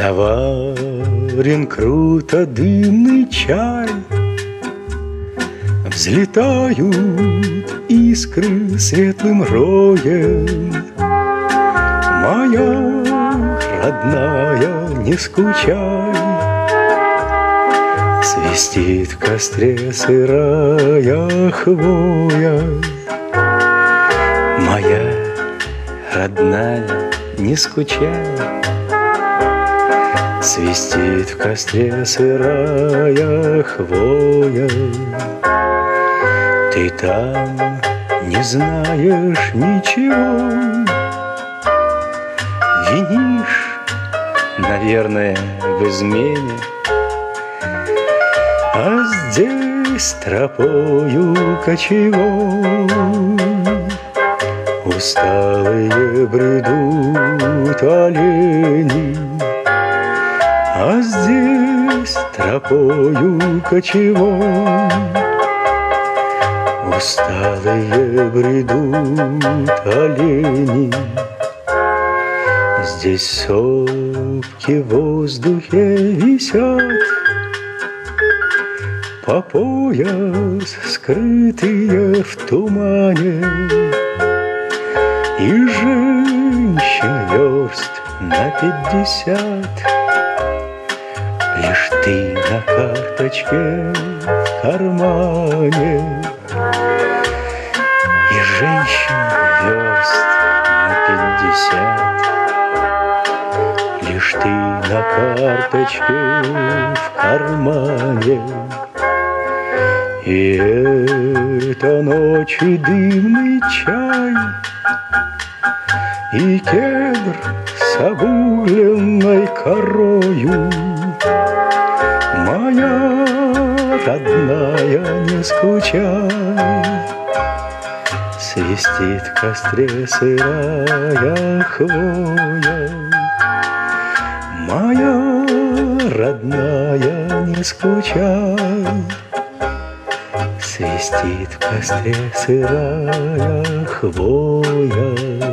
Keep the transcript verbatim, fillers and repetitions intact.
Заварен круто дымный чай, взлетают искры светлым роем. Моя родная, не скучай, свистит в костре сырая хвоя. Моя родная, не скучай, свистит в костре сырая хвоя. Ты там не знаешь ничего, винишь, наверное, в измене, а здесь тропою кочевой усталые бредут олени, а здесь тропою кочевой усталые бредут олени. Здесь сопки в воздухе висят, по пояс скрытые в тумане, и женщин верст на пятьдесят. Лишь ты на карточке в кармане, и женщин верст на пятьдесят. Лишь ты на карточке в кармане. И это ночи дымный чай, и кедр с обугленной корою. Моя родная, не скучай, свистит в костре сырая хвоя. Моя родная, не скучай, свистит в костре сырая хвоя.